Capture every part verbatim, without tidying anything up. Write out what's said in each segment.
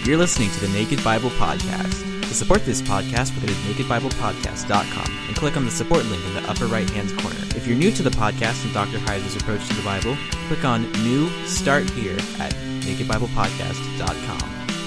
You're listening to the Naked Bible Podcast. To support this podcast, go to naked bible podcast dot com and click on the support link in the upper right-hand corner. If you're new to the podcast and Doctor Heiser's approach to the Bible, click on New Start Here at naked bible podcast dot com.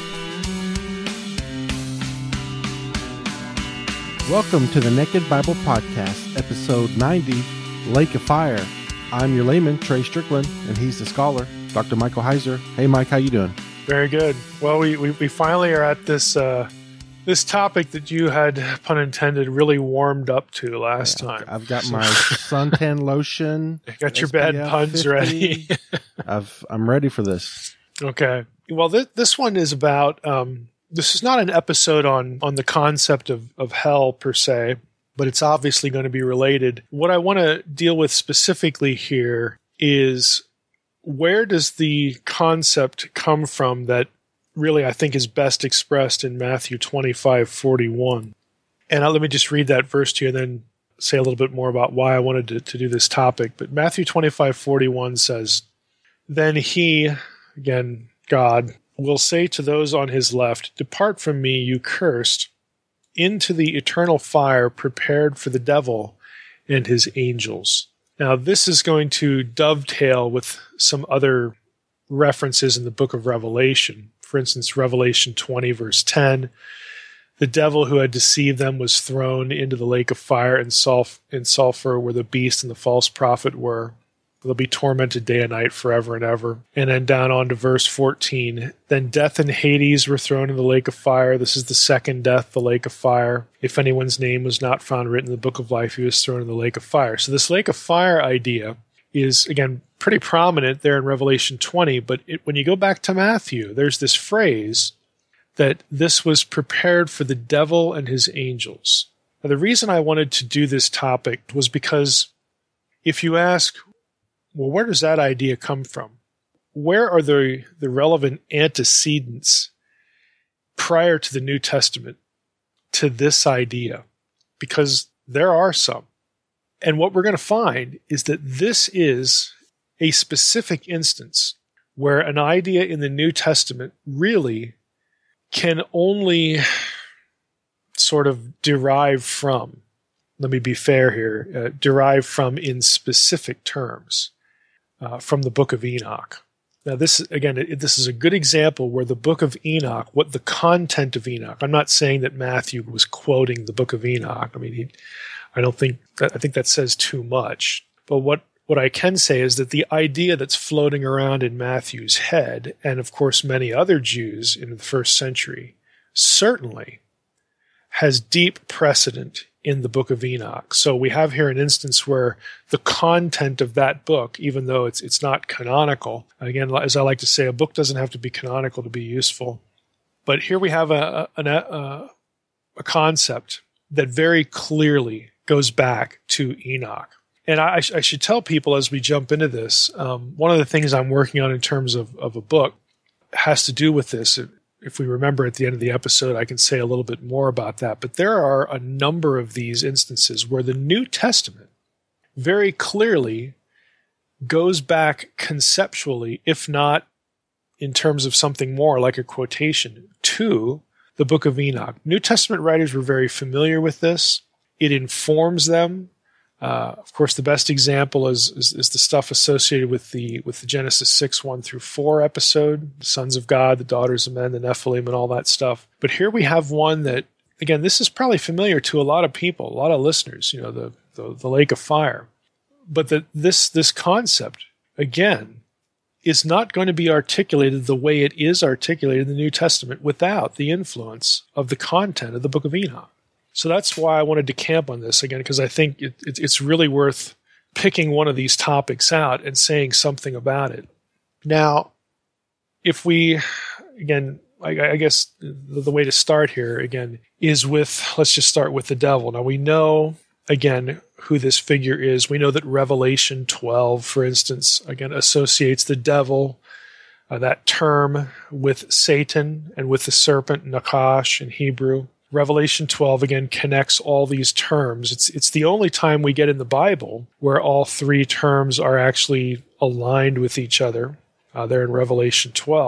Welcome to the Naked Bible Podcast, episode ninety, Lake of Fire. I'm your layman, Trey Strickland, and he's the scholar, Doctor Michael Heiser. Hey, Mike, how you doing? Very good. Well, we, we, we finally are at this uh, this topic that you had, pun intended, really warmed up to last yeah, time. I've got my suntan lotion. You got your bad puns fifty. Ready. I've, I'm ready for this. Okay. Well, th- this one is about, um, this is not an episode on, on the concept of, of hell per se, but it's obviously going to be related. What I want to deal with specifically here is, where does the concept come from that really I think is best expressed in Matthew twenty-five forty-one? And I'll, let me just read that verse to you and then say a little bit more about why I wanted to, to do this topic. But Matthew twenty-five forty-one says, "Then he," again, God, "will say to those on his left, 'Depart from me, you cursed, into the eternal fire prepared for the devil and his angels.'" Now, this is going to dovetail with some other references in the book of Revelation. For instance, Revelation twenty, verse ten, "The devil who had deceived them was thrown into the lake of fire and, sulf- and sulfur where the beast and the false prophet were. They'll be tormented day and night forever and ever." And then down on to verse fourteen, "Then death and Hades were thrown in the lake of fire." This is the second death, the lake of fire. "If anyone's name was not found written in the book of life, he was thrown in the lake of fire." So this lake of fire idea is, again, pretty prominent there in Revelation twenty. But it, when you go back to Matthew, there's this phrase that this was prepared for the devil and his angels. Now, the reason I wanted to do this topic was because if you ask, well, where does that idea come from? Where are the, the relevant antecedents prior to the New Testament to this idea? Because there are some. And what we're going to find is that this is a specific instance where an idea in the New Testament really can only sort of derive from, let me be fair here, uh, derive from in specific terms. Uh, from the book of Enoch. Now, this, again, it, this is a good example where the book of Enoch, what the content of Enoch, I'm not saying that Matthew was quoting the book of Enoch. I mean, he, I don't think, that, I think that says too much. But what, what I can say is that the idea that's floating around in Matthew's head, and of course many other Jews in the first century, certainly has deep precedent in the book of Enoch. So we have here an instance where the content of that book, even though it's it's not canonical, again, as I like to say, a book doesn't have to be canonical to be useful. But here we have a a, a, a concept that very clearly goes back to Enoch. And I, I should tell people as we jump into this, um, one of the things I'm working on in terms of, of a book has to do with this. If we remember at the end of the episode, I can say a little bit more about that. But there are a number of these instances where the New Testament very clearly goes back conceptually, if not in terms of something more like a quotation, to the book of Enoch. New Testament writers were very familiar with this. It informs them. Uh, of course, the best example is, is is the stuff associated with the with the Genesis six one through four episode, the sons of God, the daughters of men, the Nephilim, and all that stuff. But here we have one that, again, this is probably familiar to a lot of people, a lot of listeners. You know, the the, the lake of fire. But that this this concept, again, is not going to be articulated the way it is articulated in the New Testament without the influence of the content of the book of Enoch. So that's why I wanted to camp on this, again, because I think it, it, it's really worth picking one of these topics out and saying something about it. Now, if we, again, I, I guess the, the way to start here, again, is with, let's just start with the devil. Now, we know, again, who this figure is. We know that Revelation twelve, for instance, again, associates the devil, uh, that term, with Satan and with the serpent, Nakash in Hebrew. Revelation twelve, again, connects all these terms. It's it's the only time we get in the Bible where all three terms are actually aligned with each other. Uh, there in Revelation twelve.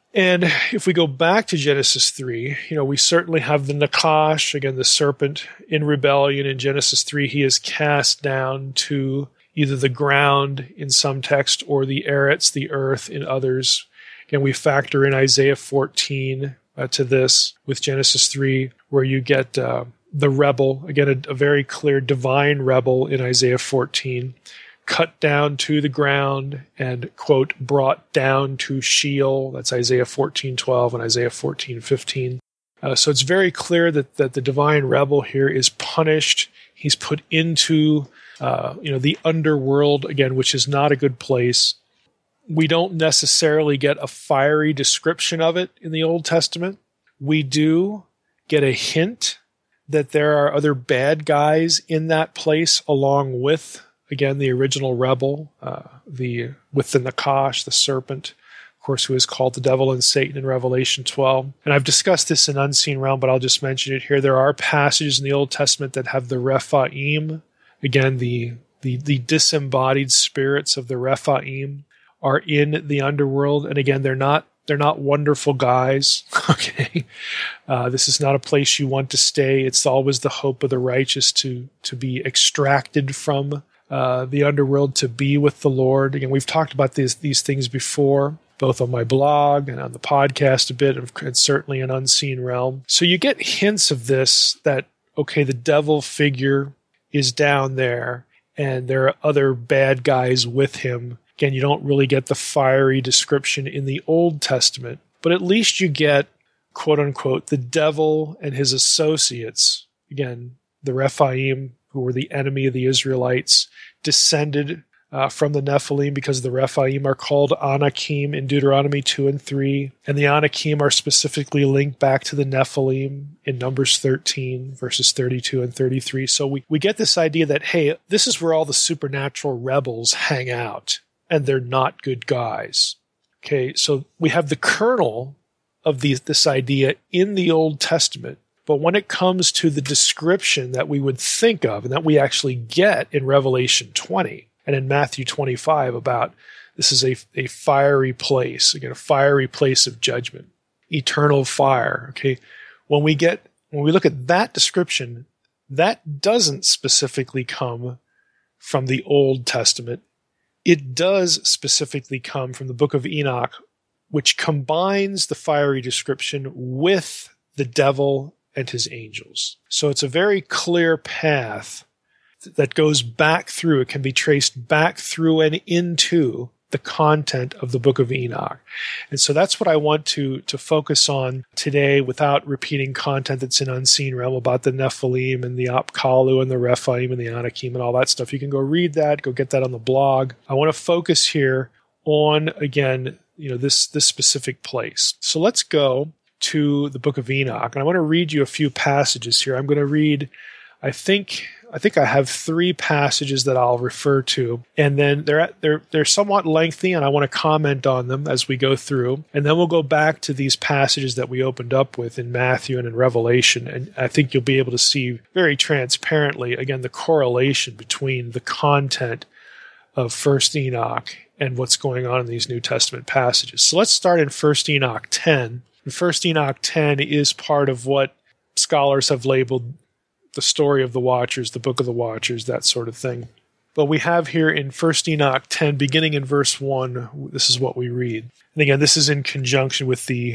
And if we go back to Genesis three, you know, we certainly have the Nakash, again, the serpent in rebellion. In Genesis three, he is cast down to either the ground in some text or the eretz, the earth, in others. Again, we factor in Isaiah fourteen uh, to this with Genesis three, where you get uh, the rebel, again, a, a very clear divine rebel in Isaiah fourteen, cut down to the ground and, quote, brought down to Sheol. That's Isaiah fourteen twelve and Isaiah fourteen fifteen. Uh, so it's very clear that, that the divine rebel here is punished. He's put into uh, you know, the underworld, again, which is not a good place. We don't necessarily get a fiery description of it in the Old Testament. We do get a hint that there are other bad guys in that place along with, again, the original rebel, uh, the with the Nakash, the serpent, of course, who is called the devil and Satan in Revelation twelve. And I've discussed this in Unseen Realm, but I'll just mention it here. There are passages in the Old Testament that have the Rephaim, again, the the, the disembodied spirits of the Rephaim are in the underworld. And again, they're not they're not wonderful guys. Okay, uh, this is not a place you want to stay. It's always the hope of the righteous to to be extracted from uh, the underworld to be with the Lord. Again, we've talked about these these things before, both on my blog and on the podcast a bit, and certainly in Unseen Realm. So you get hints of this, that, okay, the devil figure is down there, and there are other bad guys with him. Again, you don't really get the fiery description in the Old Testament, but at least you get, quote unquote, the devil and his associates, again, the Rephaim, who were the enemy of the Israelites, descended uh, from the Nephilim, because the Rephaim are called Anakim in Deuteronomy two and three, and the Anakim are specifically linked back to the Nephilim in Numbers thirteen, verses thirty-two and thirty-three. So we, we get this idea that, hey, this is where all the supernatural rebels hang out, and they're not good guys. Okay, so we have the kernel of these, this idea in the Old Testament, but when it comes to the description that we would think of and that we actually get in Revelation twenty and in Matthew twenty-five about this is a, a fiery place, again, a fiery place of judgment, eternal fire. Okay, when we get when we look at that description, that doesn't specifically come from the Old Testament. It does specifically come from the book of Enoch, which combines the fiery description with the devil and his angels. So it's a very clear path that goes back through, it can be traced back through and into the content of the book of Enoch. And so that's what I want to, to focus on today, without repeating content that's in Unseen Realm about the Nephilim and the Apkallu and the Rephaim and the Anakim and all that stuff. You can go read that, go get that on the blog. I want to focus here on, again, you know, this, this specific place. So let's go to the book of Enoch. And I want to read you a few passages here. I'm going to read, I think, I think I have three passages that I'll refer to, and then they're they're they're somewhat lengthy, and I want to comment on them as we go through, and then we'll go back to these passages that we opened up with in Matthew and in Revelation, and I think you'll be able to see very transparently, again, the correlation between the content of First Enoch and what's going on in these New Testament passages. So let's start in First Enoch ten. And First Enoch ten is part of what scholars have labeled the story of the Watchers, the book of the Watchers, that sort of thing. But we have here in First Enoch ten, beginning in verse one, this is what we read. And again, this is in conjunction with the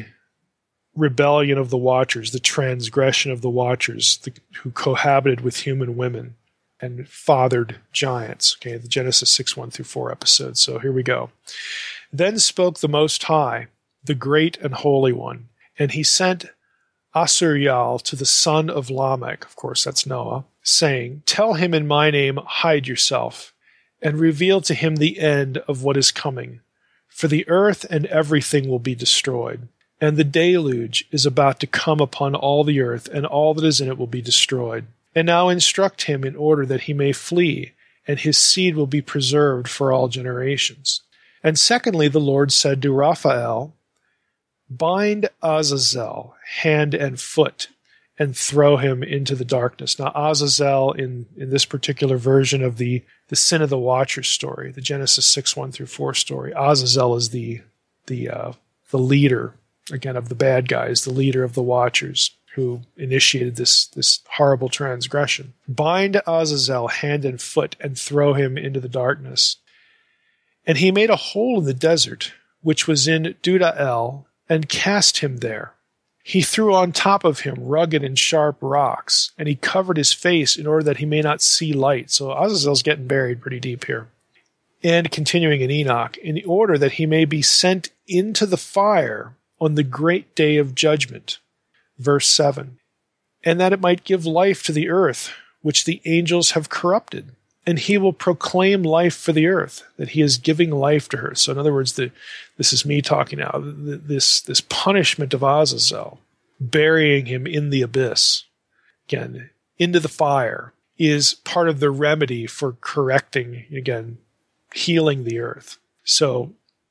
rebellion of the Watchers, the transgression of the Watchers, the, who cohabited with human women and fathered giants. Okay, the Genesis six, one through four episode. So here we go. Then spoke the Most High, the great and holy one, and he sent Asuriel to the son of Lamech, of course that's Noah, saying, tell him in my name, hide yourself, and reveal to him the end of what is coming. For the earth and everything will be destroyed, and the deluge is about to come upon all the earth, and all that is in it will be destroyed. And now instruct him in order that he may flee, and his seed will be preserved for all generations. And secondly, the Lord said to Raphael, bind Azazel hand and foot and throw him into the darkness. Now, Azazel, in, in this particular version of the, the Sin of the Watchers story, the Genesis six, one through four story, Azazel is the the uh, the leader again, of the bad guys, the leader of the Watchers, who initiated this, this horrible transgression. Bind Azazel hand and foot and throw him into the darkness. And he made a hole in the desert, which was in Dudael, and cast him there. He threw on top of him rugged and sharp rocks, and he covered his face in order that he may not see light. So Azazel's getting buried pretty deep here. And continuing in Enoch, in order that he may be sent into the fire on the great day of judgment. Verse seven. And that it might give life to the earth, which the angels have corrupted. And he will proclaim life for the earth, that he is giving life to her. So in other words, the, this is me talking now, this, this punishment of Azazel, burying him in the abyss, again, into the fire, is part of the remedy for correcting, again, healing the earth. So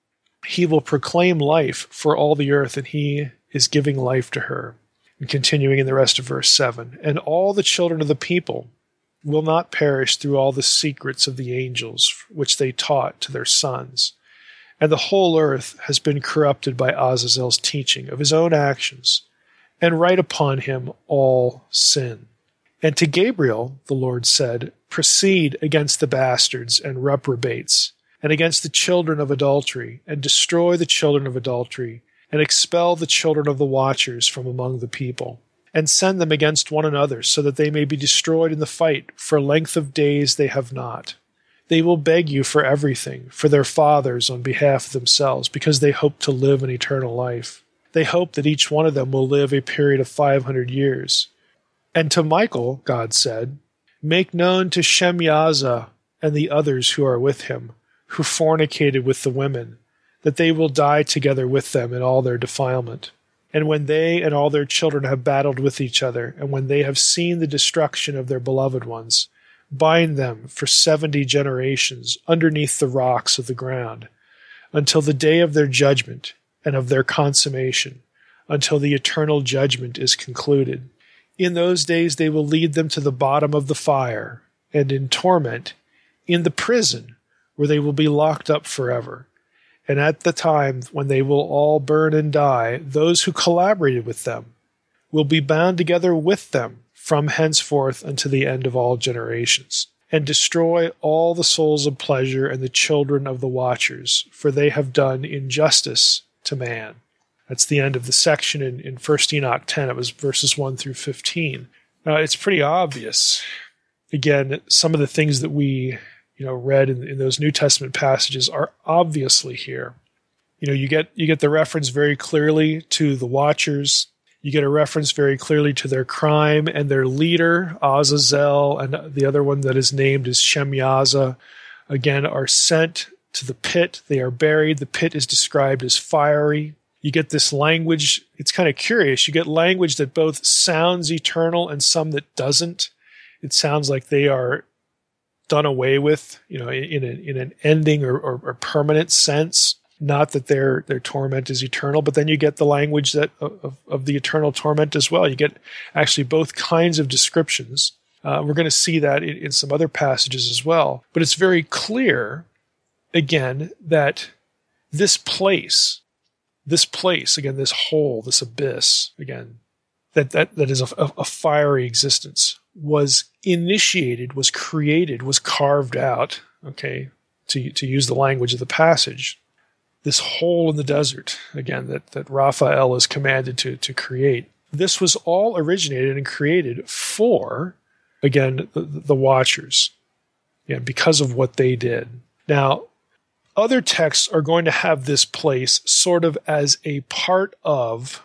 he will proclaim life for all the earth, and he is giving life to her. And continuing in the rest of verse seven, and all the children of the people will not perish through all the secrets of the angels which they taught to their sons. And the whole earth has been corrupted by Azazel's teaching of his own actions, and write upon him all sin. And to Gabriel the Lord said, proceed against the bastards and reprobates, and against the children of adultery, and destroy the children of adultery, and expel the children of the Watchers from among the people. And send them against one another, so that they may be destroyed in the fight. For length of days they have not. They will beg you for everything, for their fathers on behalf of themselves, because they hope to live an eternal life. They hope that each one of them will live a period of five hundred years. And to Michael, God said, make known to Shemyaza and the others who are with him, who fornicated with the women, that they will die together with them in all their defilement. And when they and all their children have battled with each other, and when they have seen the destruction of their beloved ones, bind them for seventy generations underneath the rocks of the ground, until the day of their judgment and of their consummation, until the eternal judgment is concluded. In those days they will lead them to the bottom of the fire, and in torment, in the prison, where they will be locked up forever. And at the time when they will all burn and die, those who collaborated with them will be bound together with them from henceforth unto the end of all generations, and destroy all the souls of pleasure and the children of the Watchers, for they have done injustice to man. That's the end of the section in, in First Enoch ten. It was verses one through fifteen. Now, it's pretty obvious. Again, some of the things that we you know, read in, in those New Testament passages are obviously here. You know, you get you get the reference very clearly to the Watchers. You get a reference very clearly to their crime and their leader, Azazel, and the other one that is named is Shemyaza, again, are sent to the pit. They are buried. The pit is described as fiery. You get this language. It's kind of curious. You get language that both sounds eternal and some that doesn't. It sounds like they are done away with, you know, in, a, in an ending or, or, or permanent sense. Not that their their torment is eternal, but then you get the language that of, of the eternal torment as well. You get actually both kinds of descriptions. Uh, we're going to see that in, in some other passages as well. But it's very clear, again, that this place, this place, again, this hole, this abyss, again, that that, that is a, a, a fiery existence, was initiated, was created, was carved out, okay, to to use the language of the passage. This hole in the desert, again, that, that Raphael is commanded to, to create. This was all originated and created for, again, the, the Watchers, yeah, because of what they did. Now, other texts are going to have this place sort of as a part of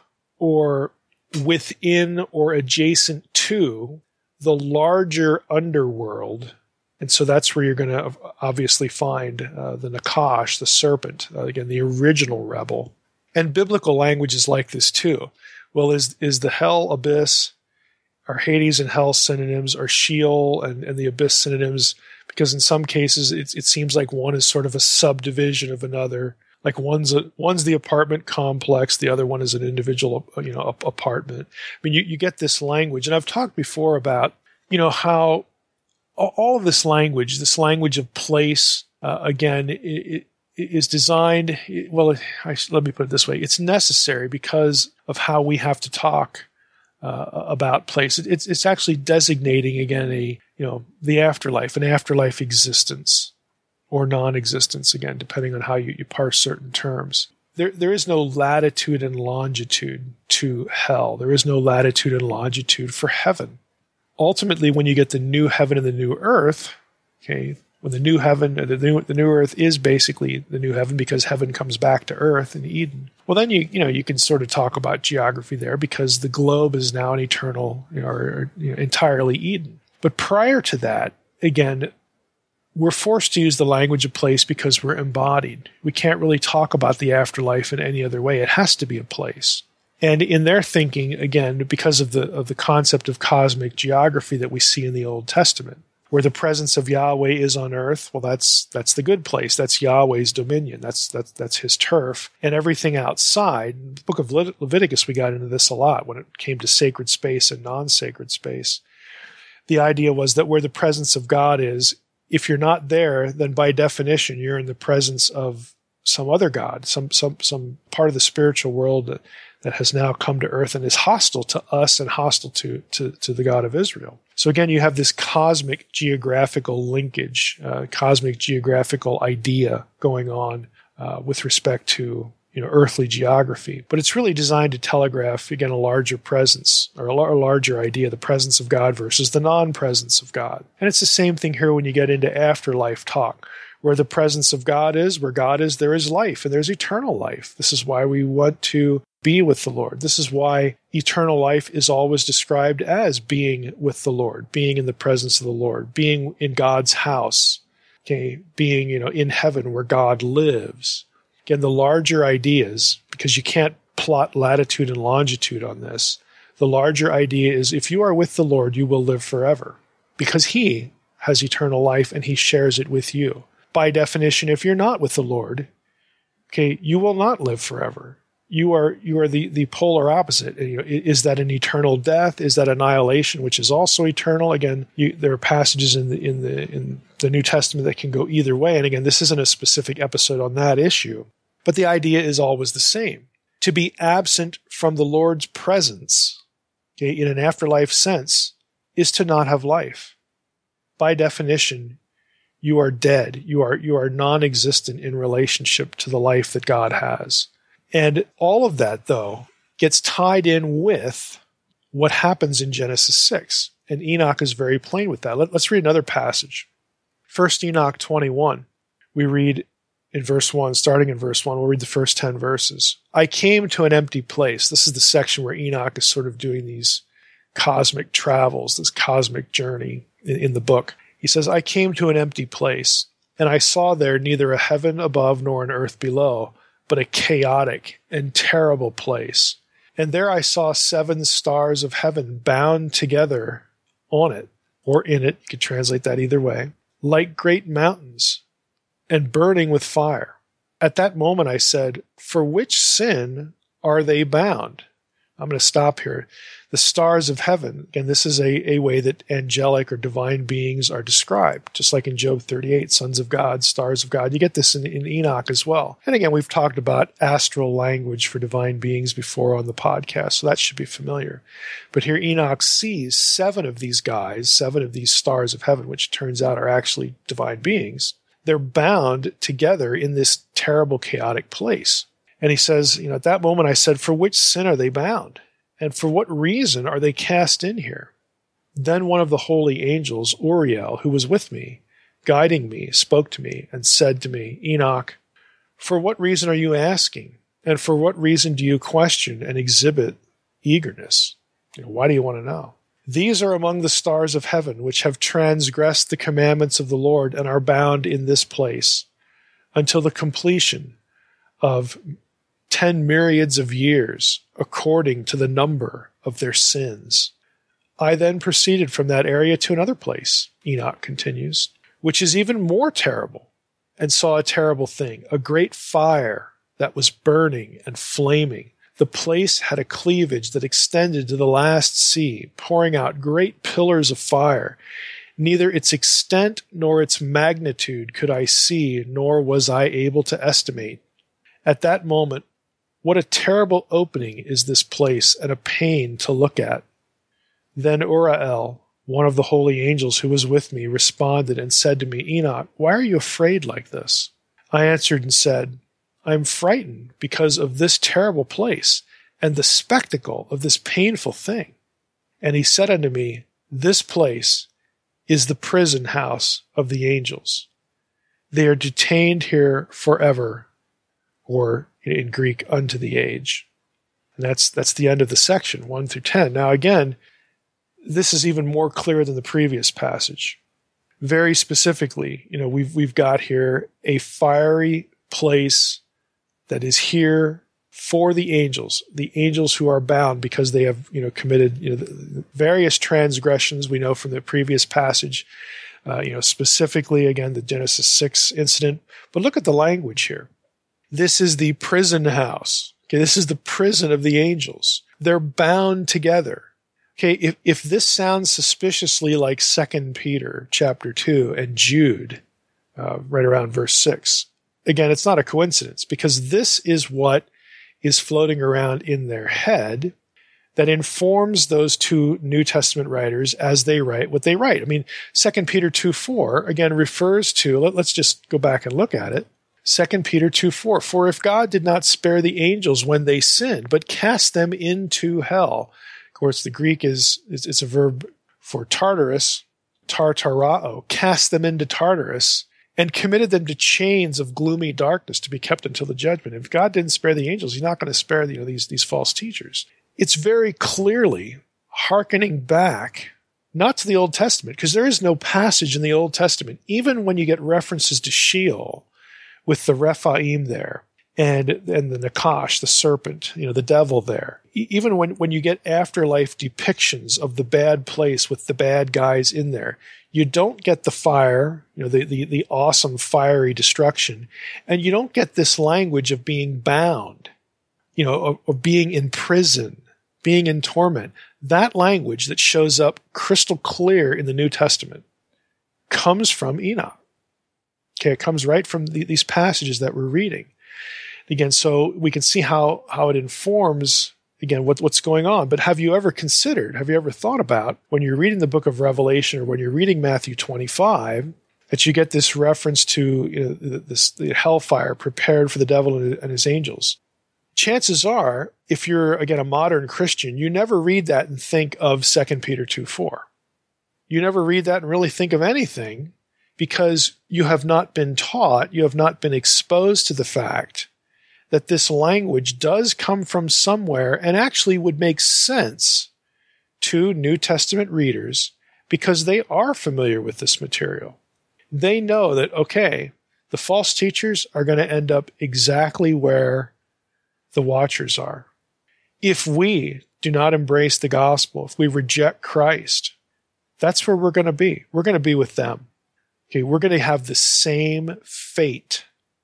or within or adjacent to the larger underworld. And so that's where you're going to obviously find uh, the Nakash, the serpent, uh, again, the original rebel. And biblical language is like this too. Well, is is the hell abyss, are Hades and hell synonyms, are Sheol and, and the abyss synonyms? Because in some cases it, it seems like one is sort of a subdivision of another. Like one's a, one's the apartment complex, the other one is an individual, you know, apartment. I mean, you, you get this language. And I've talked before about, you know, how all of this language, this language of place, uh, again, it, is designed, well, I, let me put it this way. It's necessary because of how we have to talk uh, about place. It's, it's actually designating, again, a, you know, the afterlife, an afterlife existence or non-existence, again, depending on how you, you parse certain terms. There, there is no latitude and longitude to hell. There is no latitude and longitude for heaven. Ultimately, when you get the new heaven and the new earth, okay, when the new heaven, the new, the new earth is basically the new heaven because heaven comes back to earth in Eden. Well, then you you know you can sort of talk about geography there because the globe is now an eternal, you know, or, you know, entirely Eden. But prior to that, again, we're forced to use the language of place because we're embodied. We can't really talk about the afterlife in any other way. It has to be a place. And in their thinking, again, because of the of the concept of cosmic geography that we see in the Old Testament, where the presence of Yahweh is on earth, well, that's that's the good place. That's Yahweh's dominion. That's that's that's his turf. And everything outside, in the book of Le- Leviticus, we got into this a lot when it came to sacred space and non-sacred space. The idea was that where the presence of God is, if you're not there, then by definition, you're in the presence of some other God, some some some part of the spiritual world that, that has now come to earth and is hostile to us and hostile to, to, to the God of Israel. So again, you have this cosmic geographical linkage, uh, cosmic geographical idea going on uh, with respect to, you know, earthly geography. But it's really designed to telegraph, again, a larger presence or a, lar- a larger idea, the presence of God versus the non-presence of God. And it's the same thing here when you get into afterlife talk. Where the presence of God is, where God is, there is life, and there's eternal life. This is why we want to be with the Lord. This is why eternal life is always described as being with the Lord, being in the presence of the Lord, being in God's house, okay, being, you know, in heaven where God lives. Again, the larger ideas, because you can't plot latitude and longitude on this, the larger idea is if you are with the Lord, you will live forever, because he has eternal life and he shares it with you. By definition, if you're not with the Lord, okay, you will not live forever. You are you are the, the polar opposite. You know, is that an eternal death? Is that annihilation, which is also eternal? Again, you, there are passages in the in the in the New Testament that can go either way. And again, this isn't a specific episode on that issue, but the idea is always the same: to be absent from the Lord's presence, okay, in an afterlife sense, is to not have life. By definition, you are dead. You are you are non-existent in relationship to the life that God has. And all of that, though, gets tied in with what happens in Genesis six. And Enoch is very plain with that. Let, let's read another passage. First Enoch twenty-one. We read in verse one, starting in verse one, we'll read the first ten verses. I came to an empty place. This is the section where Enoch is sort of doing these cosmic travels, this cosmic journey in, in the book. He says, I came to an empty place, and I saw there neither a heaven above nor an earth below, but a chaotic and terrible place. And there I saw seven stars of heaven bound together on it, or in it, you could translate that either way, like great mountains, and burning with fire. At that moment I said, for which sin are they bound? I'm going to stop here. The stars of heaven, again, this is a, a way that angelic or divine beings are described, just like in Job thirty-eight, sons of God, stars of God. You get this in, in Enoch as well. And again, we've talked about astral language for divine beings before on the podcast, so that should be familiar. But here Enoch sees seven of these guys, seven of these stars of heaven, which turns out are actually divine beings. They're bound together in this terrible, chaotic place. And he says, you know, at that moment I said, for which sin are they bound? And for what reason are they cast in here? Then one of the holy angels, Uriel, who was with me, guiding me, spoke to me and said to me, Enoch, for what reason are you asking? And for what reason do you question and exhibit eagerness? You know, why do you want to know? These are among the stars of heaven, which have transgressed the commandments of the Lord and are bound in this place until the completion of ten myriads of years, according to the number of their sins. I then proceeded from that area to another place, Enoch continues, which is even more terrible, and saw a terrible thing, a great fire that was burning and flaming. The place had a cleavage that extended to the last sea, pouring out great pillars of fire, Neither its extent nor its magnitude could I see, nor was I able to estimate. At that moment, what a terrible opening is this place, and a pain to look at. Then Uriel, one of the holy angels who was with me, responded and said to me, Enoch, why are you afraid like this? I answered and said, I am frightened because of this terrible place and the spectacle of this painful thing. And he said unto me, this place is the prison house of the angels. They are detained here forever, or in Greek, unto the age. And that's that's the end of the section, one through ten. Now again, this is even more clear than the previous passage. Very specifically, you know, we've we've got here a fiery place that is here for the angels, the angels who are bound because they have, you know, committed, you know, the various transgressions we know from the previous passage, uh, you know, specifically, again, the Genesis six incident. But look at the language here. This is the prison house. Okay, this is the prison of the angels. They're bound together. Okay, if, if this sounds suspiciously like Second Peter chapter two and Jude, uh, right around verse six, again, it's not a coincidence, because this is what is floating around in their head that informs those two New Testament writers as they write what they write. I mean, Second Peter two four, again, refers to, let, let's just go back and look at it. Second Peter two four, for if God did not spare the angels when they sinned, but cast them into hell. Of course, the Greek is, is it's a verb for Tartarus, tartarao, cast them into Tartarus, and committed them to chains of gloomy darkness to be kept until the judgment. If God didn't spare the angels, he's not going to spare you know, these, these false teachers. It's very clearly hearkening back, not to the Old Testament, because there is no passage in the Old Testament, even when you get references to Sheol with the Rephaim there, and, and the Nakash, the serpent, you know, the devil there. E- even when, when you get afterlife depictions of the bad place with the bad guys in there, you don't get the fire, you know, the, the, the awesome fiery destruction, and you don't get this language of being bound, you know, of, of being in prison, being in torment. That language that shows up crystal clear in the New Testament comes from Enoch. Okay, it comes right from the, these passages that we're reading. Again, so we can see how, how it informs, again, what, what's going on. But have you ever considered, have you ever thought about, when you're reading the book of Revelation or when you're reading Matthew twenty-five, that you get this reference to, you know, this the hellfire prepared for the devil and his angels? Chances are, if you're, again, a modern Christian, you never read that and think of Second Peter two four. You never read that and really think of anything, because you have not been taught, you have not been exposed to the fact that this language does come from somewhere and actually would make sense to New Testament readers because they are familiar with this material. They know that, okay, the false teachers are going to end up exactly where the watchers are. If we do not embrace the gospel, if we reject Christ, that's where we're going to be. We're going to be with them. Okay, we're going to have the same fate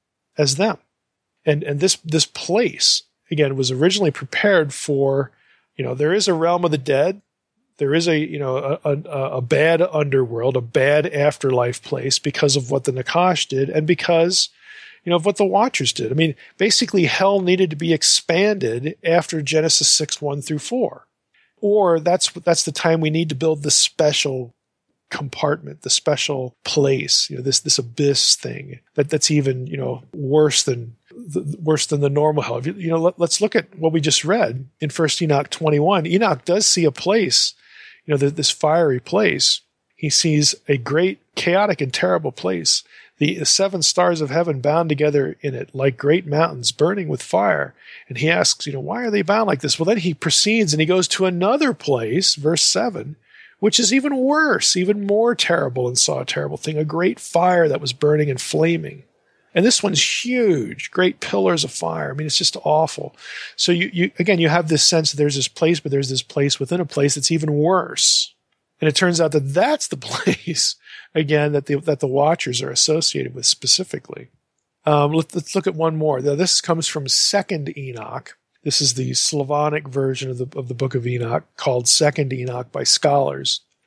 as them. And and this this place, again, was originally prepared for, you know, there is a realm of the dead. There is a, you know, a, a, a bad underworld, a bad afterlife place because of what the Nakash did and because, you know, of what the Watchers did. I mean, basically hell needed to be expanded after Genesis six, one through four. Or that's that's the time we need to build the special compartment, the special place, you know, this this abyss thing that that's even, you know, worse than the, worse than the normal hell. You, you know, let, let's look at what we just read in First Enoch twenty-one. Enoch does see a place, you know, this fiery place. He sees a great, chaotic, and terrible place. The seven stars of heaven bound together in it like great mountains burning with fire. And he asks, you know, why are they bound like this? Well, then he proceeds and he goes to another place, verse seven, which is even worse, even more terrible, and saw a terrible thing, a great fire that was burning and flaming. And this one's huge, great pillars of fire. I mean, it's just awful. So you, you again, you have this sense that there's this place, but there's this place within a place that's even worse. And it turns out that that's the place, again, that the, that the Watchers are associated with specifically. Um, let, let's look at one more. Now, this comes from Second Enoch. This is the Slavonic version of the, of the book of Enoch called Second Enoch by scholars.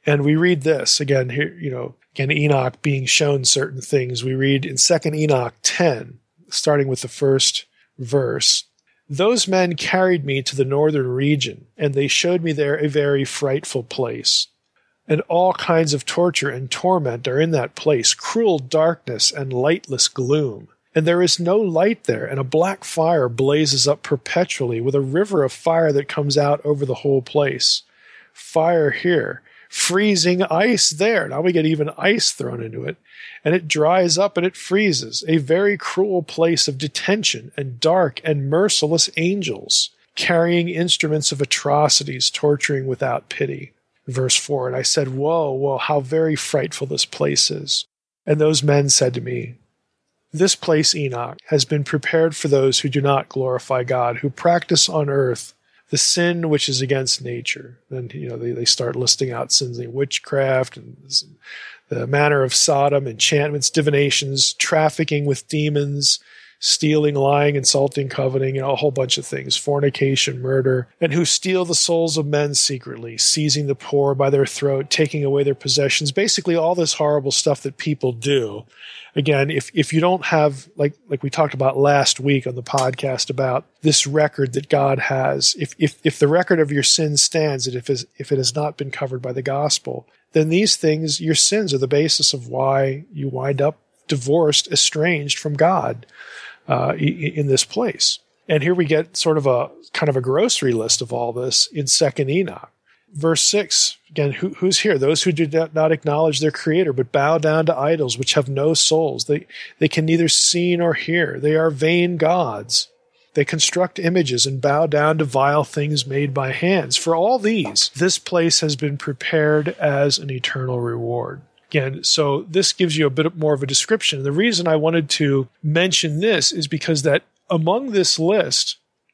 And we read this again here, you know, again, Enoch being shown certain things. We read in Second Enoch ten, starting with the first verse. Those men carried me to the northern region, and they showed me there a very frightful place. And all kinds of torture and torment are in that place, cruel darkness and lightless gloom. And there is no light there, and a black fire blazes up perpetually, with a river of fire that comes out over the whole place. Fire here, freezing ice there. Now we get even ice thrown into it. And it dries up and it freezes. A very cruel place of detention, and dark and merciless angels, carrying instruments of atrocities, torturing without pity. Verse four, and I said, Whoa, whoa, how very frightful this place is. And those men said to me, This place, Enoch, has been prepared for those who do not glorify God, who practice on earth the sin which is against nature. Then, you know, they, they start listing out sins like witchcraft and the manner of Sodom, enchantments, divinations, trafficking with demons, stealing, lying, insulting, coveting, you know, a whole bunch of things, fornication, murder, and who steal the souls of men secretly, seizing the poor by their throat, taking away their possessions, basically all this horrible stuff that people do. Again, if, if you don't have, like, like we talked about last week on the podcast about this record that God has, if, if, if the record of your sin stands, and if, if it has not been covered by the gospel, then these things, your sins, are the basis of why you wind up divorced, estranged from God uh, in this place. And here we get sort of a kind of a grocery list of all this in Second Enoch. Verse six, again, who, who's here? Those who do not acknowledge their Creator, but bow down to idols which have no souls. They, they can neither see nor hear. They are vain gods. They construct images and bow down to vile things made by hands. For all these, this place has been prepared as an eternal reward. Again, so this gives you a bit more of a description. The reason I wanted to mention this is because that among this list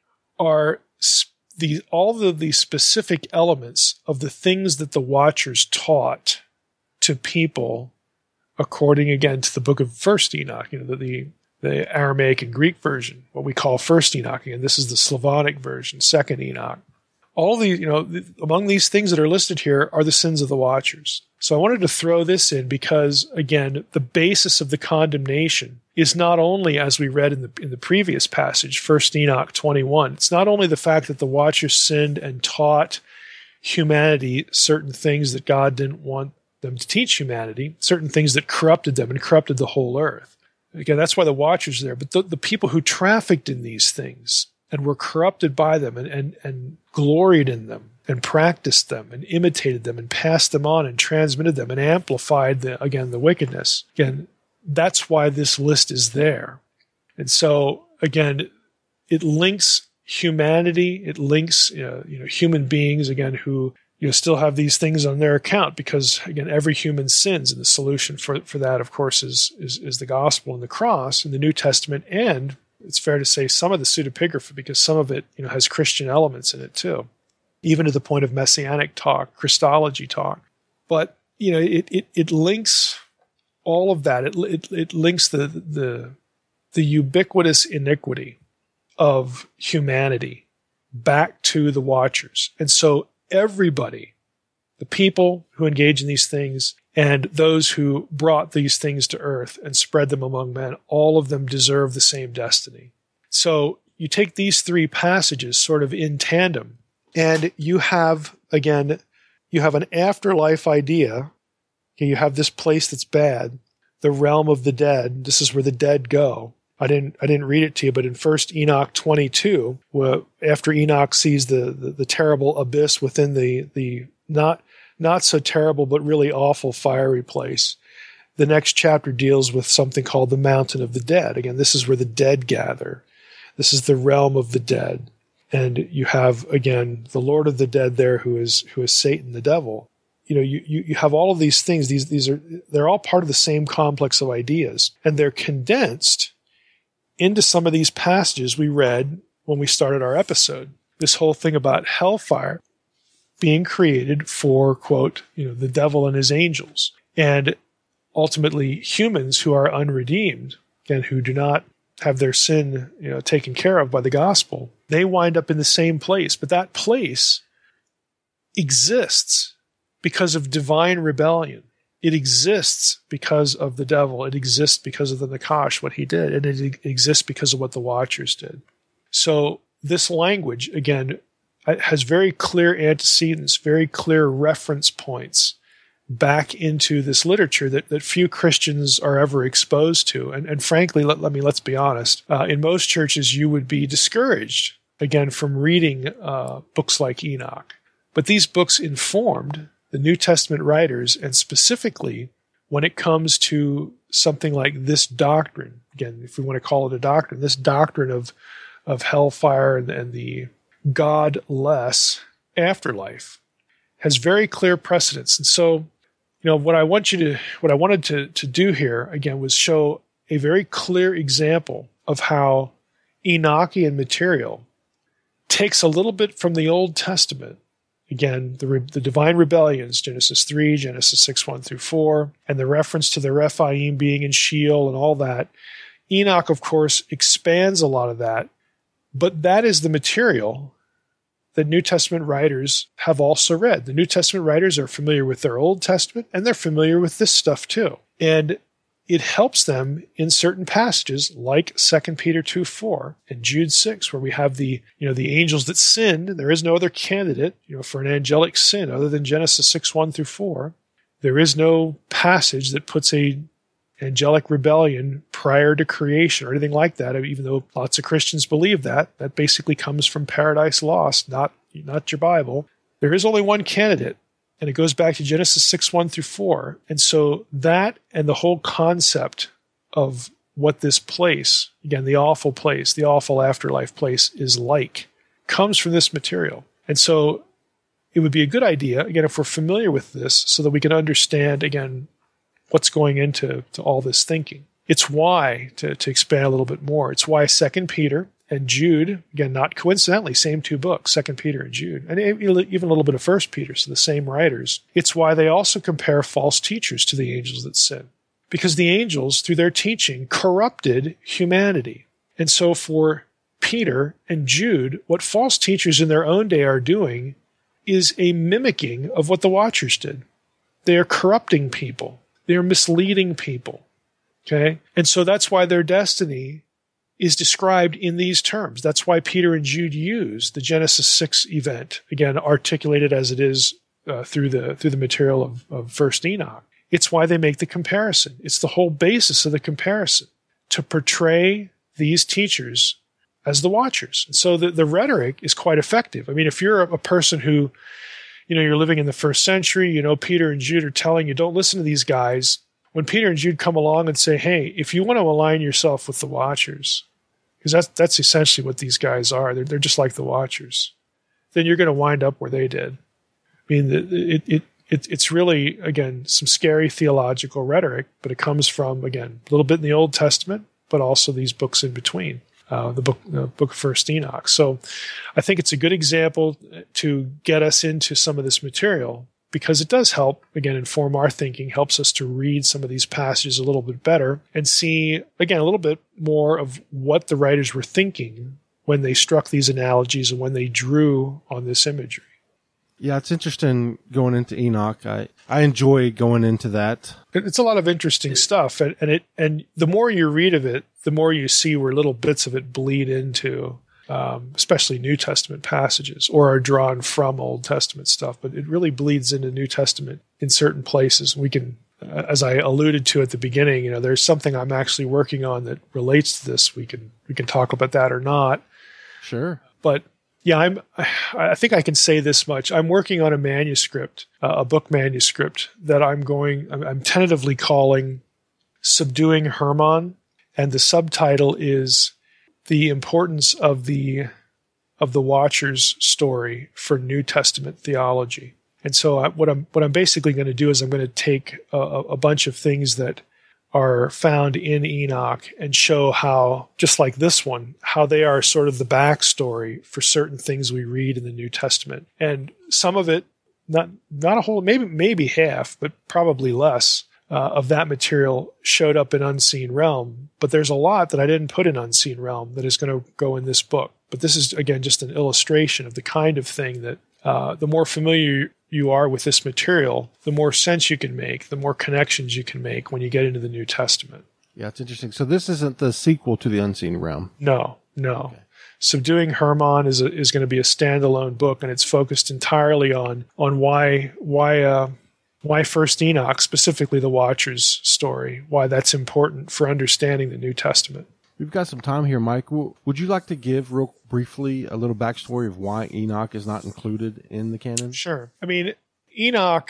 are the, all of the specific elements of the things that the Watchers taught to people according, again, to the book of First Enoch, you know, the, the the Aramaic and Greek version, what we call First Enoch, and this is the Slavonic version, Second Enoch. All these, you know, the, among these things that are listed here are the sins of the Watchers. So I wanted to throw this in because, again, the basis of the condemnation is not only, as we read in the in the previous passage, First Enoch twenty-one, it's not only the fact that the Watchers sinned and taught humanity certain things that God didn't want them to teach humanity, certain things that corrupted them and corrupted the whole earth. Again, that's why the Watchers are there. But the, the people who trafficked in these things and were corrupted by them and, and, and gloried in them and practiced them and imitated them and passed them on and transmitted them and amplified, the, again, the wickedness. Again, that's why this list is there. And so, again, it links humanity. It links uh, you know, human beings, again, who you know, still have these things on their account because, again, every human sins, and the solution for, for that, of course, is, is is the gospel and the cross in the New Testament, and it's fair to say some of the pseudepigrapha because some of it you know has Christian elements in it too, even to the point of messianic talk, Christology talk. But you know, it it, it links all of that. It it, it links the the the ubiquitous iniquity of humanity back to the Watchers, and so everybody, the people who engage in these things and those who brought these things to earth and spread them among men, all of them deserve the same destiny. So you take these three passages sort of in tandem, and you have, again, you have an afterlife idea. Okay, you have this place that's bad, the realm of the dead. This is where the dead go. I didn't I didn't read it to you, but in First Enoch twenty-two, where after Enoch sees the, the, the terrible abyss within the the not not so terrible but really awful fiery place, the next chapter deals with something called the Mountain of the Dead. Again, this is where the dead gather. This is the realm of the dead. And you have, again, the Lord of the Dead there, who is who is Satan, the devil. You know, you, you, you have all of these things. These these are they're all part of the same complex of ideas, and they're condensed into some of these passages we read when we started our episode. This whole thing about hellfire being created for, quote, you know, the devil and his angels, and ultimately humans who are unredeemed and who do not have their sin, you know, taken care of by the gospel. They wind up in the same place, but that place exists because of divine rebellion. It exists because of the devil. It exists because of the Nakash, what he did, and it exists because of what the Watchers did. So this language, again, has very clear antecedents, very clear reference points back into this literature that, that few Christians are ever exposed to. And, and frankly, let, let me, let's be honest, uh, in most churches, you would be discouraged, again, from reading uh, books like Enoch. But these books informed the New Testament writers, and specifically when it comes to something like this doctrine, again, if we want to call it a doctrine, this doctrine of, of hellfire and, and the godless afterlife has very clear precedents. And so, you know, what I want you to, what I wanted to, to do here, again, was show a very clear example of how Enochian material takes a little bit from the Old Testament. Again, the, the divine rebellions, Genesis three, Genesis six, one through four, and the reference to the Rephaim being in Sheol and all that. Enoch, of course, expands a lot of that, but that is the material that New Testament writers have also read. The New Testament writers are familiar with their Old Testament, and they're familiar with this stuff too. And it helps them in certain passages like Second Peter two four and Jude six, where we have the, you know, the angels that sinned. There is no other candidate, you know, for an angelic sin other than Genesis six, one through four. There is no passage that puts a angelic rebellion prior to creation or anything like that, even though lots of Christians believe that. That basically comes from Paradise Lost, not, not your Bible. There is only one candidate, and it goes back to Genesis six, one through four. And so that and the whole concept of what this place, again, the awful place, the awful afterlife place is like, comes from this material. And so it would be a good idea, again, if we're familiar with this, so that we can understand, again, what's going into to all this thinking. It's why, to, to expand a little bit more, it's why Second Peter and Jude, again, not coincidentally, same two books, Second Peter and Jude, and even a little bit of First Peter, so the same writers. It's why they also compare false teachers to the angels that sin. Because the angels, through their teaching, corrupted humanity. And so for Peter and Jude, what false teachers in their own day are doing is a mimicking of what the Watchers did. They are corrupting people. They are misleading people. Okay? And so that's why their destiny is described in these terms. That's why Peter and Jude use the Genesis six event, again, articulated as it is uh, through the through the material of, of First Enoch. It's why they make the comparison. It's the whole basis of the comparison, to portray these teachers as the Watchers. And so the, the rhetoric is quite effective. I mean, if you're a, a person who, you know, you're living in the first century, you know, Peter and Jude are telling you, don't listen to these guys. When Peter and Jude come along and say, hey, if you want to align yourself with the Watchers, because that's, that's essentially what these guys are, they're, they're just like the Watchers, then you're going to wind up where they did. I mean, it, it, it, it's really, again, some scary theological rhetoric, but it comes from, again, a little bit in the Old Testament, but also these books in between. Uh, the book, the book of First Enoch. So I think it's a good example to get us into some of this material, because it does help, again, inform our thinking, helps us to read some of these passages a little bit better and see, again, a little bit more of what the writers were thinking when they struck these analogies and when they drew on this imagery. Yeah, it's interesting going into Enoch. I, I enjoy going into that. It's a lot of interesting stuff, and, and it and the more you read of it, the more you see where little bits of it bleed into, um, especially New Testament passages, or are drawn from Old Testament stuff. But it really bleeds into New Testament in certain places. We can, uh, as I alluded to at the beginning, you know, there's something I'm actually working on that relates to this. We can we can talk about that or not. Sure, but. Yeah, I'm. I think I can say this much. I'm working on a manuscript, uh, a book manuscript that I'm going. I'm, I'm tentatively calling "Subduing Hermon," and the subtitle is "The Importance of the of the Watchers' Story for New Testament Theology." And so, I, what I'm what I'm basically going to do is I'm going to take a, a bunch of things that are found in Enoch and show how, just like this one, how they are sort of the backstory for certain things we read in the New Testament. And some of it, not not a whole, maybe maybe half, but probably less uh, of that material showed up in Unseen Realm. But there's a lot that I didn't put in Unseen Realm that is going to go in this book. But this is, again, just an illustration of the kind of thing that uh, the more familiar you are with this material, the more sense you can make, the more connections you can make when you get into the New Testament. Yeah, it's interesting. So this isn't the sequel to The Unseen Realm? No, no. Okay. Subduing Hermon is a, is going to be a standalone book, and it's focused entirely on on why why uh, why First Enoch, specifically the Watcher's story, why that's important for understanding the New Testament. We've got some time here, Mike. Would you like to give real briefly a little backstory of why Enoch is not included in the canon? Sure. I mean, Enoch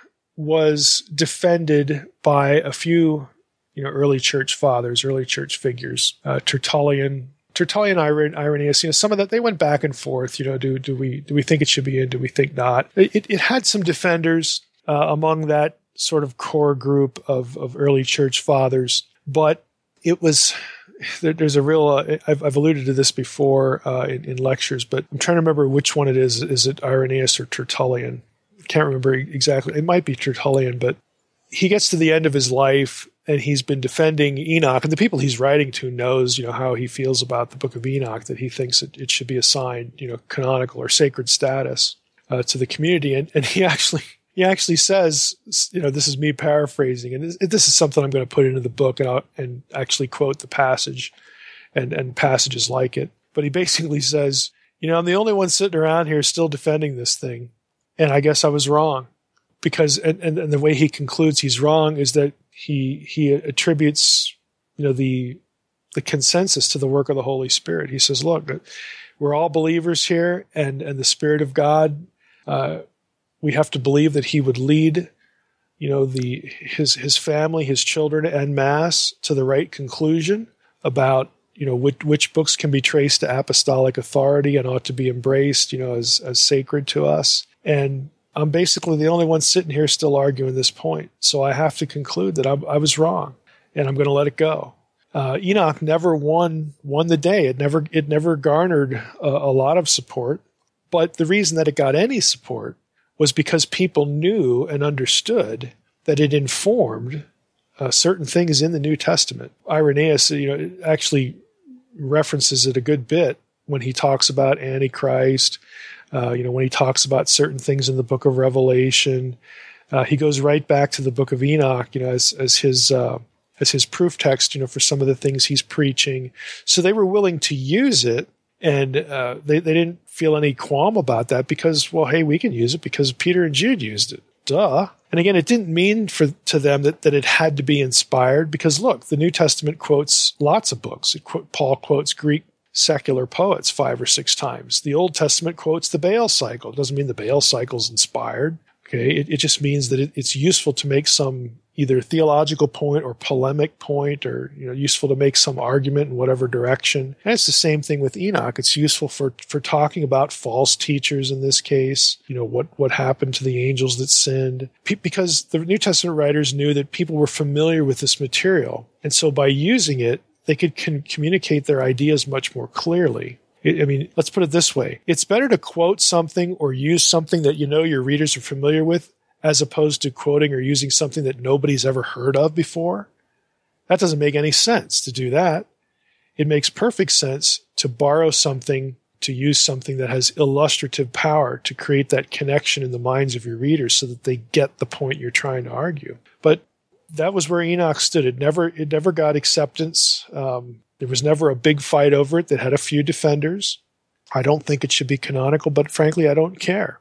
was defended by a few, you know, early church fathers, early church figures, uh, Tertullian, Tertullian, Iren- Irenaeus. You know, some of that they went back and forth. You know, do do we do we think it should be in? Do we think not? It it had some defenders uh, among that sort of core group of of early church fathers, but it was. There's a real, uh, I've, I've alluded to this before uh, in, in lectures, but I'm trying to remember which one it is. Is it Irenaeus or Tertullian? I can't remember exactly. It might be Tertullian, but he gets to the end of his life and he's been defending Enoch, and the people he's writing to knows, you know, how he feels about the book of Enoch, that he thinks it, it should be assigned, you know, canonical or sacred status uh, to the community. And, and he actually, He actually says, you know, this is me paraphrasing, and this, this is something I'm going to put into the book and I'll, and actually quote the passage and, and passages like it. But he basically says, you know, I'm the only one sitting around here still defending this thing, and I guess I was wrong. Because, and, and, and the way he concludes he's wrong is that he he attributes, you know, the the consensus to the work of the Holy Spirit. He says, look, we're all believers here, and, and the Spirit of God, uh, we have to believe that he would lead, you know, the his his family, his children, en masse to the right conclusion about, you know, which, which books can be traced to apostolic authority and ought to be embraced, you know, as as sacred to us. And I'm basically the only one sitting here still arguing this point. So I have to conclude that I, I was wrong, and I'm going to let it go. Uh, Enoch never won won the day. It never it never garnered a, a lot of support, but the reason that it got any support was because people knew and understood that it informed uh, certain things in the New Testament. Irenaeus, you know, actually references it a good bit when he talks about Antichrist. Uh, you know, when he talks about certain things in the Book of Revelation, uh, he goes right back to the Book of Enoch, you know, as as his uh, as his proof text, you know, for some of the things he's preaching. So they were willing to use it. And uh, they, they didn't feel any qualm about that because, well, hey, we can use it because Peter and Jude used it. Duh. And again, it didn't mean for to them that, that it had to be inspired because, look, the New Testament quotes lots of books. It, Paul quotes Greek secular poets five or six times. The Old Testament quotes the Baal cycle. It doesn't mean the Baal cycle is inspired. Okay, it, it just means that it, it's useful to make some either theological point or polemic point, or, you know, useful to make some argument in whatever direction. And it's the same thing with Enoch. It's useful for, for talking about false teachers in this case, you know, what, what happened to the angels that sinned, Pe- because the New Testament writers knew that people were familiar with this material. And so by using it, they could con- communicate their ideas much more clearly. I mean, let's put it this way. It's better to quote something or use something that you know your readers are familiar with as opposed to quoting or using something that nobody's ever heard of before. That doesn't make any sense to do that. It makes perfect sense to borrow something, to use something that has illustrative power to create that connection in the minds of your readers so that they get the point you're trying to argue. But that was where Enoch stood. It never, it never got acceptance. Um, There was never a big fight over it that had a few defenders. I don't think it should be canonical, but frankly, I don't care.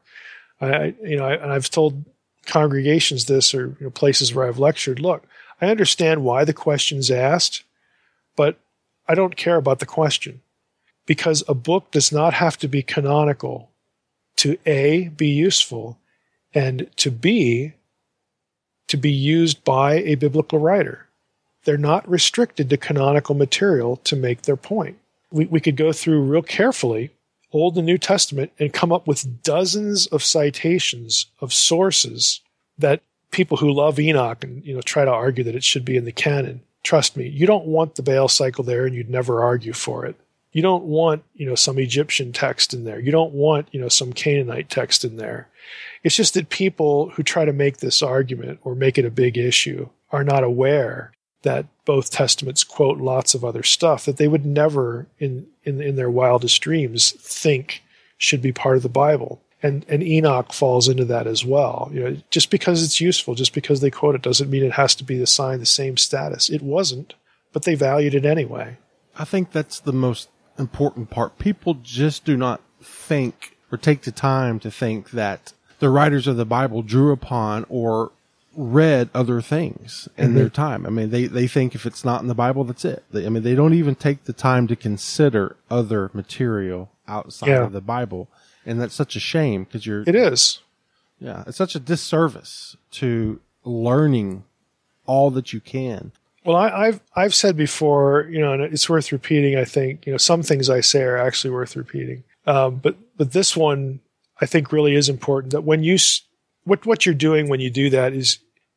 I, you know, I, and I've told congregations this, or, you know, places where I've lectured, look, I understand why the question's asked, but I don't care about the question, because a book does not have to be canonical to A, be useful, and to B, to be used by a biblical writer. They're not restricted to canonical material to make their point. We, we could go through real carefully Old and New Testament and come up with dozens of citations of sources that people who love Enoch and, you know, try to argue that it should be in the canon. Trust me, you don't want the Baal cycle there, and you'd never argue for it. You don't want, you know, some Egyptian text in there. You don't want, you know, some Canaanite text in there. It's just that people who try to make this argument or make it a big issue are not aware that both testaments quote lots of other stuff that they would never in, in, in their wildest dreams think should be part of the Bible. And and Enoch falls into that as well. You know, just because it's useful, just because they quote it, doesn't mean it has to be assigned the same status. It wasn't, but they valued it anyway. I think that's the most important part. People just do not think or take the time to think that the writers of the Bible drew upon or read other things in mm-hmm. their time. I mean, they, they think if it's not in the Bible, that's it. They, I mean, they don't even take the time to consider other material outside yeah. of the Bible. And that's such a shame because you're... It is. Yeah. It's such a disservice to learning all that you can. Well, I, I've I've said before, you know, and it's worth repeating, I think, you know, some things I say are actually worth repeating. Um, but but this one, I think, really is important that when you... What what you're doing when you do that is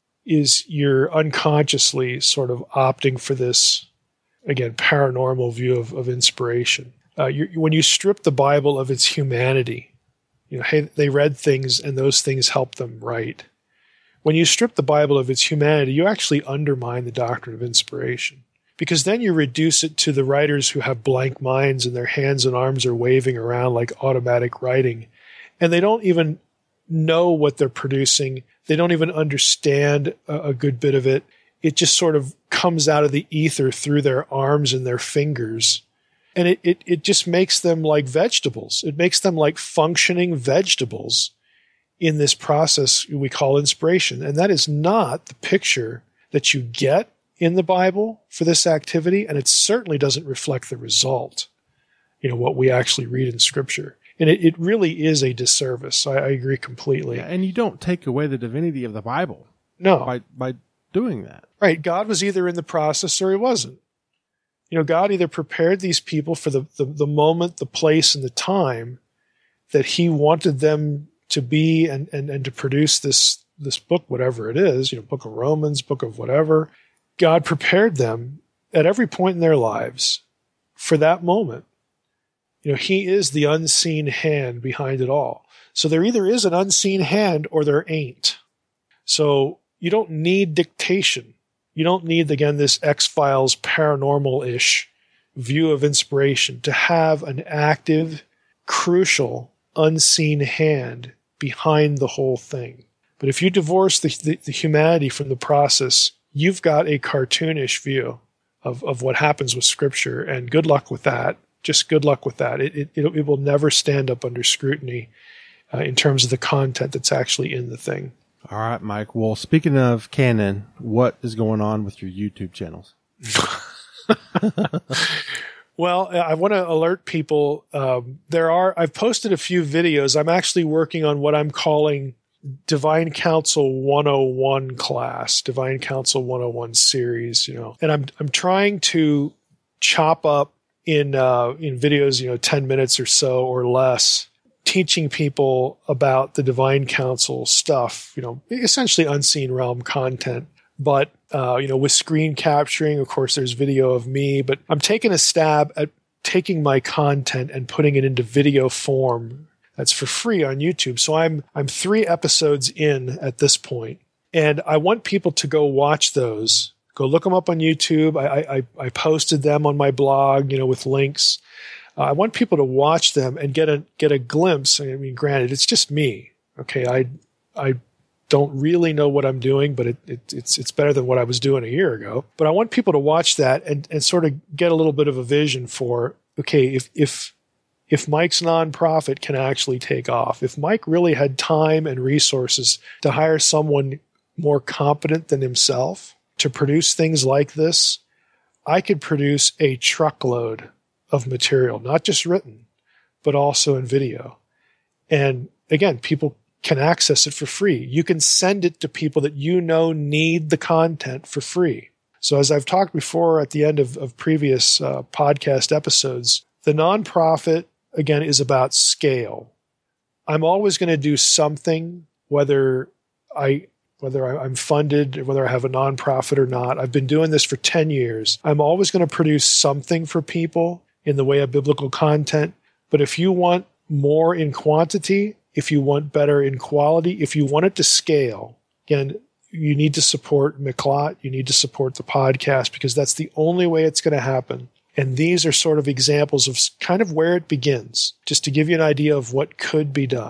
is you're unconsciously sort of opting for this, again, paranormal view of, of inspiration. Uh, you, when you strip the Bible of its humanity, you know, hey, they read things and those things helped them write. When you strip the Bible of its humanity, you actually undermine the doctrine of inspiration, because then you reduce it to the writers who have blank minds and their hands and arms are waving around like automatic writing, and they don't even know what they're producing. They don't even understand a, a good bit of it. It just sort of comes out of the ether through their arms and their fingers. And it, it, it just makes them like vegetables. It makes them like functioning vegetables in this process we call inspiration. And that is not the picture that you get in the Bible for this activity. And it certainly doesn't reflect the result, you know, what we actually read in Scripture. And it, it really is a disservice. I, I agree completely. Yeah, and you don't take away the divinity of the Bible. No. By, by doing that. Right. God was either in the process or he wasn't. You know, God either prepared these people for the, the, the moment, the place, and the time that he wanted them to be and, and, and to produce this, this book, whatever it is, you know, book of Romans, book of whatever. God prepared them at every point in their lives for that moment. You know, he is the unseen hand behind it all. So there either is an unseen hand or there ain't. So you don't need dictation. You don't need, again, this X-Files paranormal-ish view of inspiration to have an active, crucial, unseen hand behind the whole thing. But if you divorce the, the, the humanity from the process, you've got a cartoonish view of, of what happens with Scripture, and good luck with that. Just good luck with that. It, it, it will never stand up under scrutiny uh, in terms of the content that's actually in the thing. All right, Mike. Well, speaking of canon, what is going on with your YouTube channels? Well, I want to alert people. Um, there are, I've posted a few videos. I'm actually working on what I'm calling Divine Counsel one oh one class, Divine Counsel one oh one series, you know, and I'm, I'm trying to chop up in, uh, in videos, you know, ten minutes or so or less, teaching people about the divine counsel stuff, you know, essentially unseen realm content, but, uh, you know, with screen capturing, of course, there's video of me, but I'm taking a stab at taking my content and putting it into video form. That's for free on YouTube. So I'm, I'm three episodes in at this point, and I want people to go watch those. Go look them up on YouTube. I, I, I posted them on my blog, you know, with links. Uh, I want people to watch them and get a get a glimpse. I mean, granted, it's just me. Okay, I I don't really know what I'm doing, but it, it it's it's better than what I was doing a year ago. But I want people to watch that and, and sort of get a little bit of a vision for, okay, if if if Mike's nonprofit can actually take off, if Mike really had time and resources to hire someone more competent than himself to produce things like this, I could produce a truckload of material, not just written, but also in video. And again, people can access it for free. You can send it to people that you know need the content for free. So as I've talked before at the end of, of previous uh, podcast episodes, the nonprofit, again, is about scale. I'm always going to do something, whether I whether I'm funded, whether I have a nonprofit or not. I've been doing this for ten years. I'm always going to produce something for people in the way of biblical content. But if you want more in quantity, if you want better in quality, if you want it to scale, again, you need to support Miklot. You need to support the podcast, because that's the only way it's going to happen. And these are sort of examples of kind of where it begins, just to give you an idea of what could be done.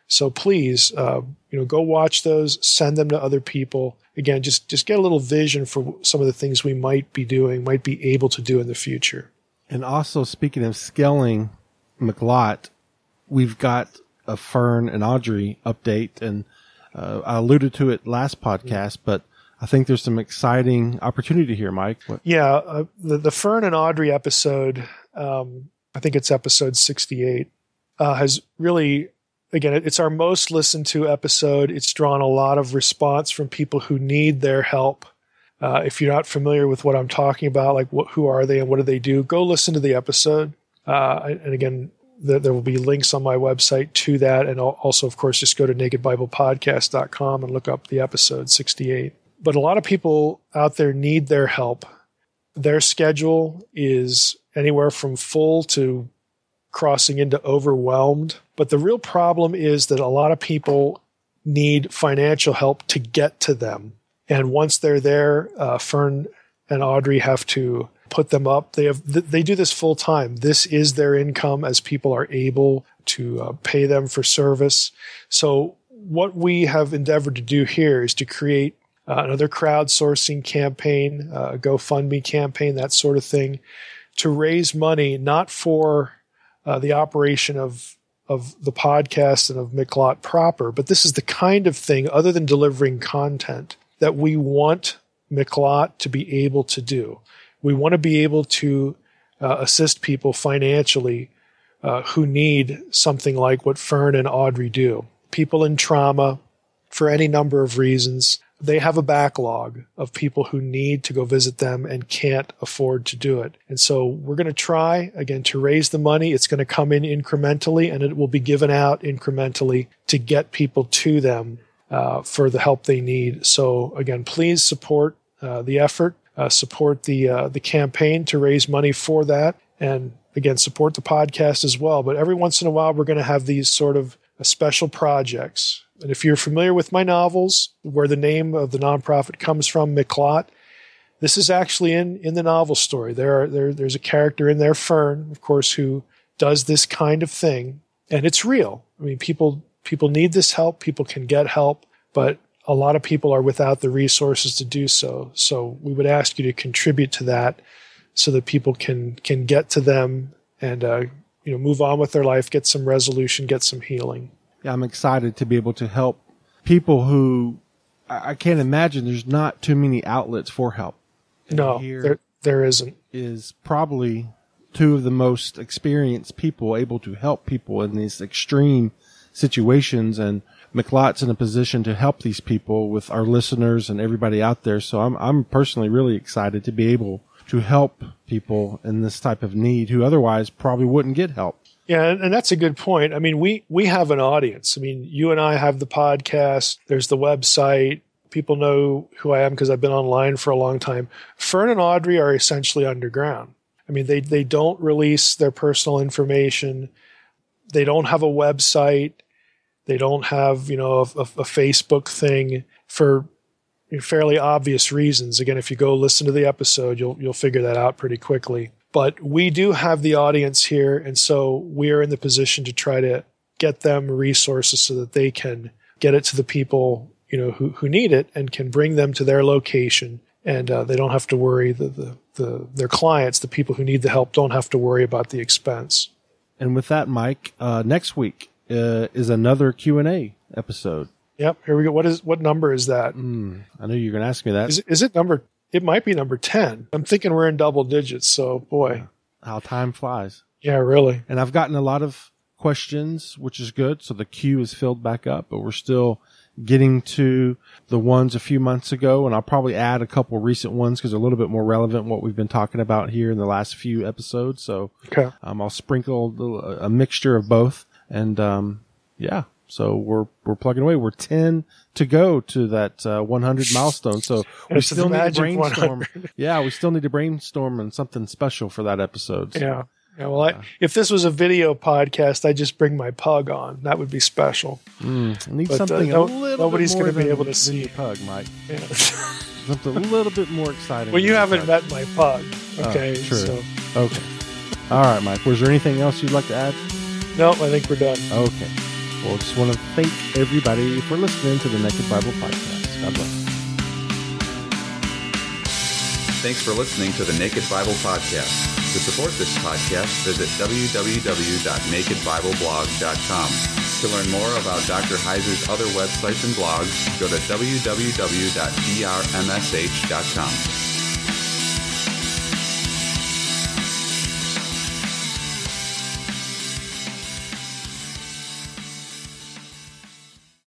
So please, uh, you know, go watch those, send them to other people. Again, just, just get a little vision for some of the things we might be doing, might be able to do in the future. And also, speaking of scaling McLott, we've got a Fern and Audrey update, and uh, I alluded to it last podcast, but I think there's some exciting opportunity here, Mike. What? Yeah, uh, the, the Fern and Audrey episode, um, I think it's episode sixty-eight, uh, has really, again, it's our most listened to episode. It's drawn a lot of response from people who need their help. Uh, if you're not familiar with what I'm talking about, like what, who are they and what do they do, go listen to the episode. Uh, and again, the, there will be links on my website to that. And also, of course, just go to naked bible podcast dot com and look up the episode sixty-eight. But a lot of people out there need their help. Their schedule is anywhere from full to crossing into overwhelmed. But the real problem is that a lot of people need financial help to get to them. And once they're there, uh, Fern and Audrey have to put them up. They have they do this full time. This is their income as people are able to uh, pay them for service. So what we have endeavored to do here is to create uh, another crowdsourcing campaign, uh, a GoFundMe campaign, that sort of thing, to raise money not for uh, the operation of of the podcast and of McLott proper, but this is the kind of thing, other than delivering content, that we want McLott to be able to do. We want to be able to uh, assist people financially uh, who need something like what Fern and Audrey do. People in trauma, for any number of reasons, they have a backlog of people who need to go visit them and can't afford to do it. And so we're going to try, again, to raise the money. It's going to come in incrementally, and it will be given out incrementally to get people to them uh, for the help they need. So, again, please support uh, the effort, uh, support the uh, the campaign to raise money for that, and, again, support the podcast as well. But every once in a while, we're going to have these sort of uh, special projects. And if you're familiar with my novels, where the name of the nonprofit comes from, McLott, this is actually in, in the novel story. There, are, there, there's a character in there, Fern, of course, who does this kind of thing, and it's real. I mean, people people need this help. People can get help, but a lot of people are without the resources to do so. So we would ask you to contribute to that, so that people can can get to them and uh, you know move on with their life, get some resolution, get some healing. Yeah, I'm excited to be able to help people who I can't imagine there's not too many outlets for help. And no, there there isn't. Is probably two of the most experienced people able to help people in these extreme situations, and McLott's in a position to help these people with our listeners and everybody out there. So I'm I'm personally really excited to be able to help people in this type of need who otherwise probably wouldn't get help. Yeah, and that's a good point. I mean, we, we have an audience. I mean, you and I have the podcast. There's the website. People know who I am because I've been online for a long time. Fern and Audrey are essentially underground. I mean, they, they don't release their personal information. They don't have a website. They don't have, you know, a, a, a Facebook thing for fairly obvious reasons. Again, if you go listen to the episode, you'll you'll figure that out pretty quickly. But we do have the audience here, and so we're in the position to try to get them resources so that they can get it to the people, you know, who, who need it, and can bring them to their location, and uh, they don't have to worry. The, the the their clients, the people who need the help, don't have to worry about the expense. And with that, Mike, uh, next week uh, is another Q and A episode. Yep, here we go. What is what number is that? Mm, I knew you were going to ask me that. Is, is it number? It might be number ten. I'm thinking we're in double digits. So, boy, how time flies. Yeah, really. And I've gotten a lot of questions, which is good. So the queue is filled back up, but we're still getting to the ones a few months ago, and I'll probably add a couple recent ones because they're a little bit more relevant what we've been talking about here in the last few episodes. So okay. um, I'll sprinkle a, a mixture of both, and um, yeah. So we're we're plugging away. We're ten to go to that uh, one hundred milestone. So we still need to brainstorm. Yeah, we still need to brainstorm on something special for that episode. So, yeah. Yeah. Well, I, if this was a video podcast, I'd just bring my pug on. That would be special. Mm, I need but, something uh, a little nobody's bit more going to be able than, to see your pug, Mike. Yeah. Something a little bit more exciting. Well, you haven't pug. met my pug. Okay. Oh, true. So. Okay. All right, Mike. Was there anything else you'd like to add? No, I think we're done. Okay. Well, just want to thank everybody for listening to the Naked Bible Podcast. God bless. Thanks for listening to the Naked Bible Podcast. To support this podcast, visit w w w dot naked bible blog dot com. To learn more about Doctor Heiser's other websites and blogs, go to w w w dot d r m s h dot com.